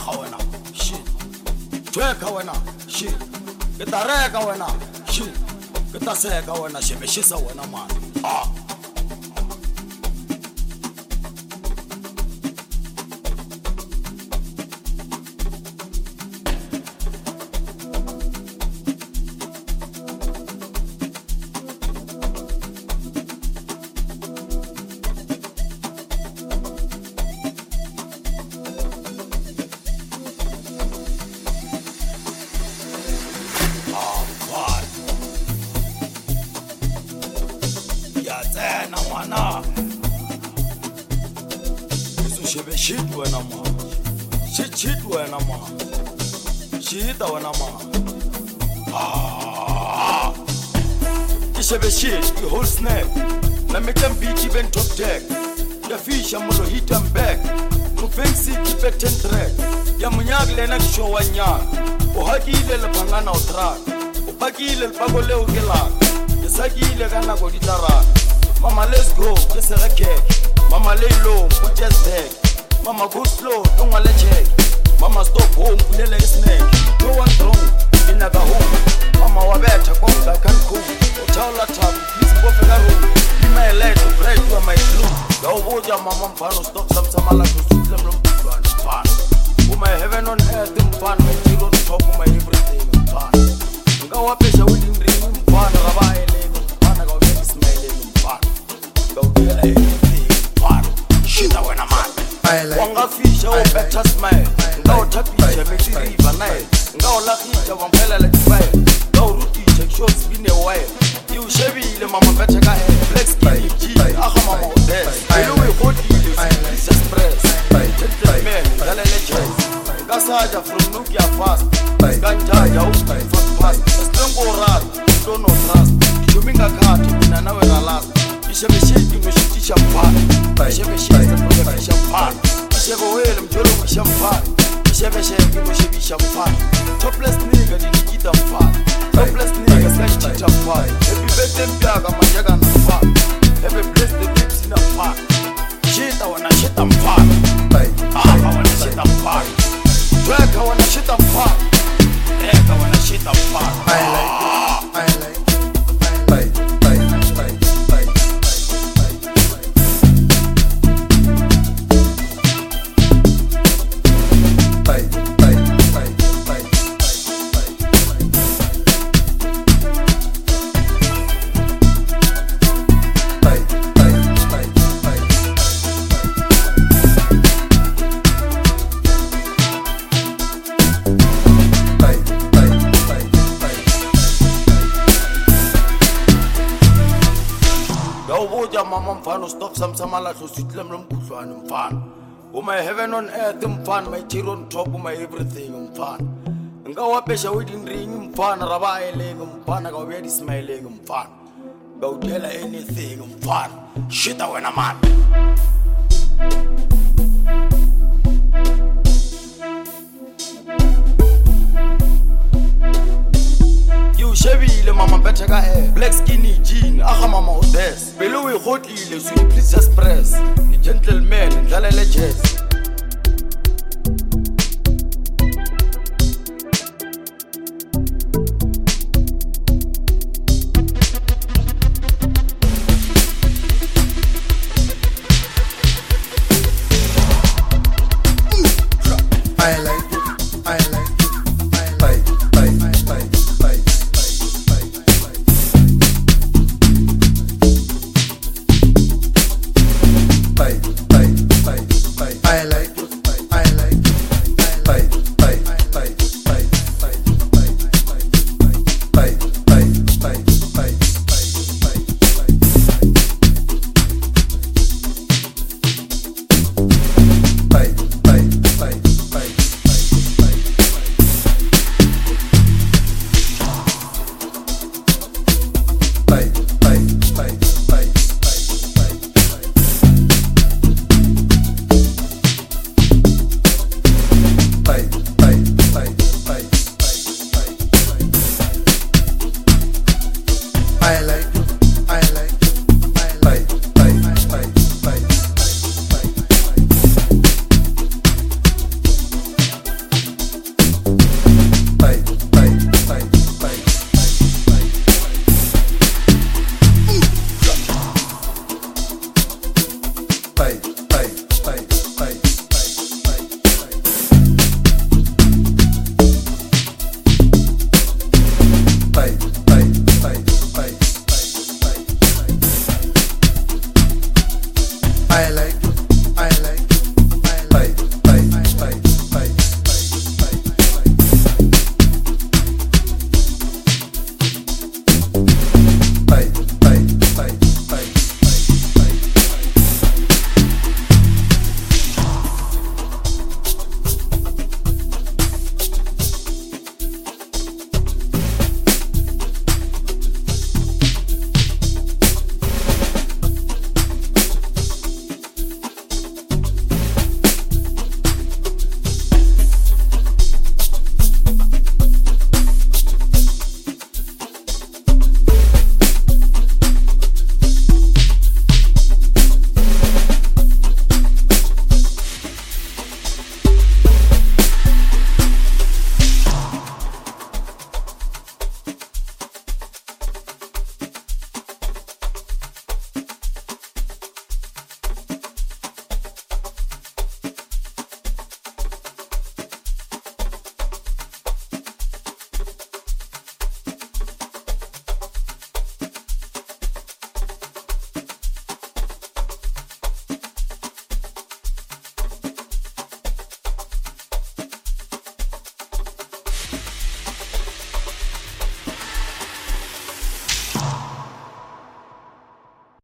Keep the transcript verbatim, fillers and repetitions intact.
Tweka wena, shit. Tweka wena, shit. Kita reka wena, shit. Kita seka wena, shebeshisa wena man. Ah. Shit wena ma, shit shit wena ma, shit wena ma. Ah, ishebe shit, the whole snack. Na make them beat even top deck. Ya fish ya mulo hit and back. Mufensi keep it ten track. Ya munyagle na kisho wanya. Ohagile le pangana otra. Opagile le pagole ogela. Ya sagile kana go ditara. Mama let's go, just a racket. Mama lay low, put just back. Mama go slow, don't wanna check. Mama stop home, kulele snake. No one wrong, in a home. Mama wabeta, konga can cool. Otala tap, please go for the room. Be my light to break to my blue. Go hold your mama fan, stop some samala to suit them from fun. Oh my heaven on earth, in fun, my hero to top of my everything in fun. Go up, I will dream in fun, Rabai, fun, I go make smiling in fun. Go get anything fun. Shit, I want a man. Wanga fisha o better smile. Ngao tapisha mechiriva nae. Ngao lakisha wampela le kibaye. Ngao rutisha shots bine wae. Iu shebi ile mama better ka he. Black skinny G, aha mama odess. Iluwe hoti ile squeeze express. Gentleman, galele chase. Gasaja from Nukia fast. Ganja ya uki from fast. Strongo rat, don't no trust. Chuminga kati, mina nawe na last. Ishebe shiki mshitisha mpana. Ishebe shiki mshitisha mpana. Ishebe wele mjolo mwisha mpana. Ishebe shiki mshitisha mpana. Topless nigga dinikita mpana. Topless nigga skachita mpana. Happy birthday mpiaga majaga na mpana. Happy bless the lips in a mpana. Shita wana shita mpana. Aha wana shita mpana. Tweka wana shita mpana. Eka wana shita mpana. I like it, I like it. Mama mfano stop some samala to sutlem lumbushwana mfano. Oh my heaven on earth mfano, my tear on top of my everything mfano. Ngawapesha wedding ring mfano, rabaile mfano, go very smiling mfano. Go tell her anything mfano. Shit I when a man. Chevy le mama better ka he. Black skinny jean, aha mama odess. Below we hot ile, so please just press. The gentleman, ndala le jazz.